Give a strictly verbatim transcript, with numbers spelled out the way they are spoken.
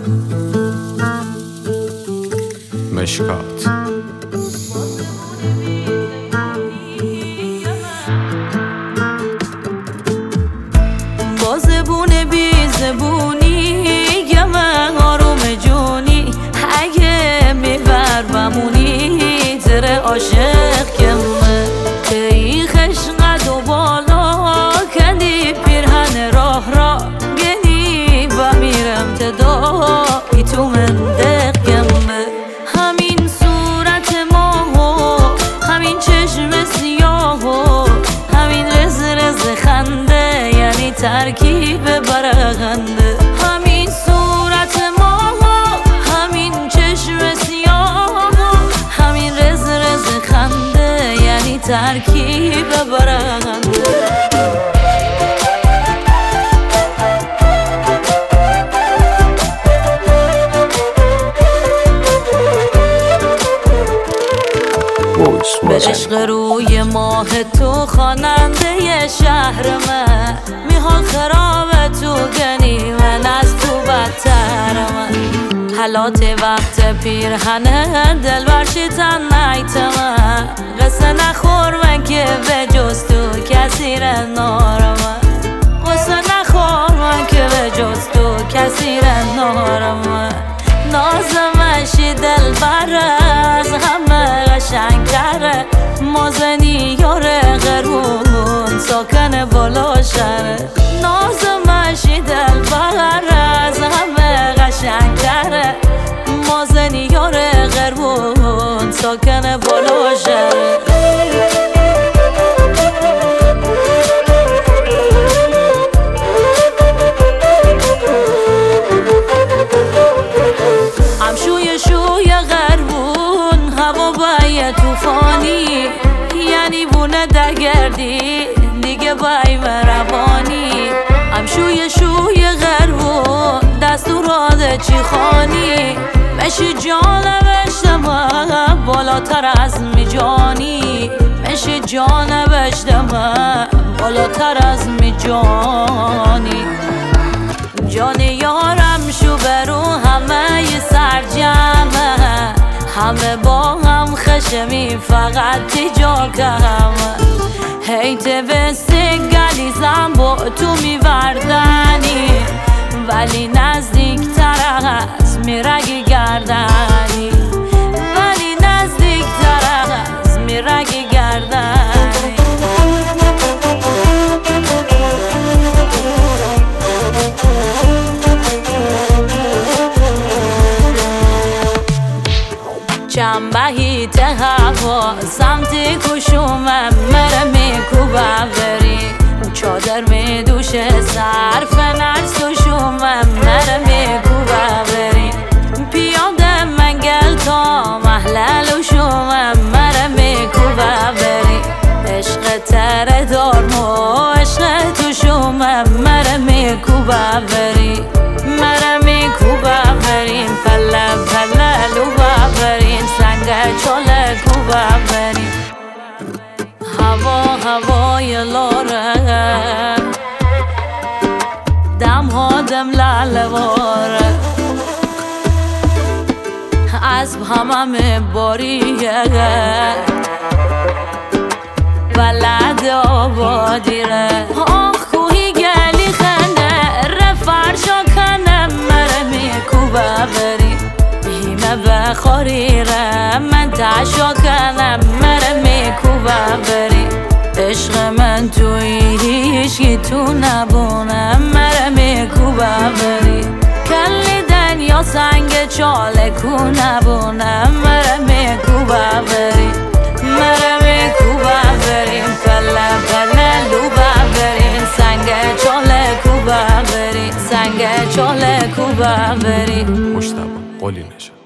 مشکات با زبون بی زبونی گمه آروم جونی اگه میبر بمونی تره عاشق گمه تی خشقد و بالا کندی پیرهن راه را گنی و میرم تدایی تو مندق گمه همین صورت ما و همین چشم سیاه و همین رز رز خنده یعنی ترکیب برغنده همین صورت ما و همین چشم سیاه و همین رز رز خنده یعنی ترکیب برغنده به عشق روی ماه تو خواننده شهر من میحال خراب تو گنی من از تو بدتر من حالات وقت پیرهنه دل برشیتن نیت من قصه نخور من که به جز تو کسی را نارم قصه نخور من که به جز تو کسی را نارم نازمشی دل بر از همه قشنگتره مازنی یاره غرون ساکن بالا شهره نازمشی دل بر از همه قشنگتره مازنی یاره غرون ساکن بالا شهره توفانی یعنی بونه دگردی دیگه بای روانی هم شوی شوی غربون دستورات چی خانی مشی جانبشتم بالاتر از می جانی مشی جانبشتم بالاتر از می جانی جان یارم شو برو همه سرجمه همه با هم خشمی فقط تیجا کم هیت بسته گلیزم با تو میوردنی ولی نزدیک تر از میرگی گردنی ولی نزدیک تر از میرگی گردنی چنبهی ته هوا سمت کشومم مره میکوبم بری چادر میدوشه صرف نرس و شومم مره میکوبم بری پیاده منگل تا محلل و شومم مره میکوبم بری عشق تره دارم و عشق تو شومم مره میکوبم بری مره میکوبم بریم پله پله لوبم بریم سنگ چاله کوبم بریم هوا هوای لاره دم ها دم لاله واره اسب همه باریه بلد آبادیره آخ کوهی گلی خنه رفرشا کنم مره میکوبه بری هیمه بخوریره من تشا کنم مره میکوبه بری عشق من توی هیچی تو نبونم مره میکوبه بری کلی دنیا سنگ چاله کو نبونم مره میکوبه بری مره میکوبه بریم پله پله لوبه بریم سنگ چاله کوبه بریم سنگ چاله کوبه بریم مجتبی قلی نشه.